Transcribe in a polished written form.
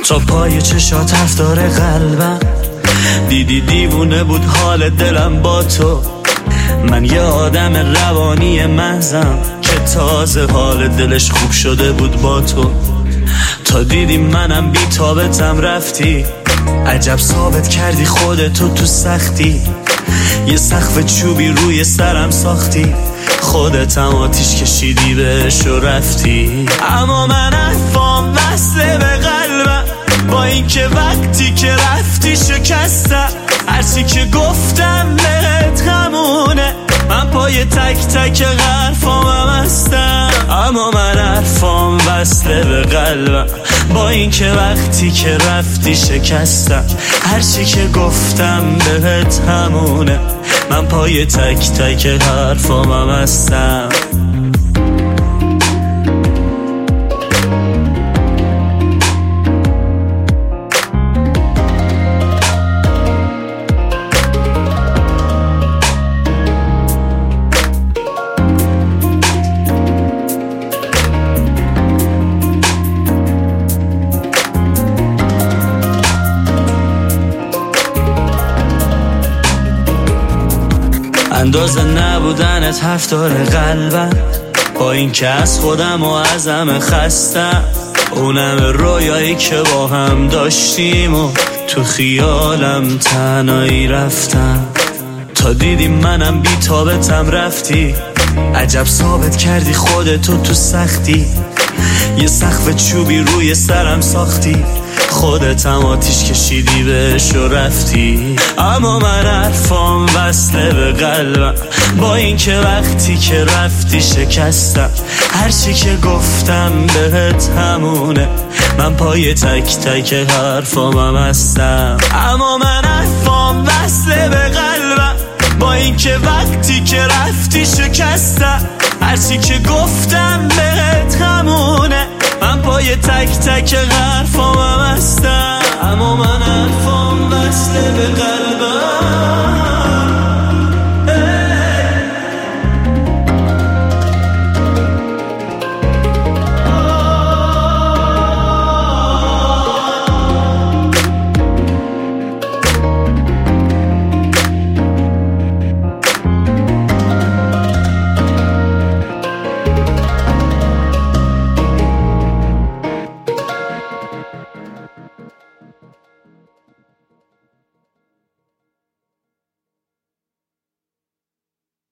تا پای چشات رفتار قلبم، دیدی دیوونه بود حال دلم با تو. من یه آدم روانی محضم که تازه حال دلش خوب شده بود با تو. تا دیدی منم بی تابتم رفتی، عجب ثابت کردی خودتو تو سختی. یه سقف چوبی روی سرم ساختی، خودتم آتیش کشیدی بهش و رفتی. اما من حرفام وصله به قلبم، با اینکه وقتی که رفتی شکستم. هرچی که گفتم بهت همونه، من پای تک تک حرفام هستم. اما من حرفام وصله به قلبم، با اینکه وقتی که رفتی شکستم. هرچی که گفتم بهت همونه، من پای تک تک حرفام هستم. اندازه نبودنت رفتار قلبم، با این که از خودم و از همه خستم. اونم رویایی که با هم داشتیم و تو خیالم تنهایی رفتم. تا دیدی منم بی تابتم رفتی، عجب ثابت کردی خودتو تو سختی. یه سقف چوبی روی سرم ساختی، خودتم آتیش کشیدی بهش و رفتی. اما من حرفام وصله به قلبم، با اینکه وقتی که رفتی شکستم. هرچی که گفتم بهت همونه، من پای تک تک حرفام هستم. اما من حرفام وصله به قلبم، با اینکه وقتی که رفتی شکستم. هرچی که گفتم بهت همونه، من پای تک تک حرفام هستم. اما من حرفام وصله به قلبم.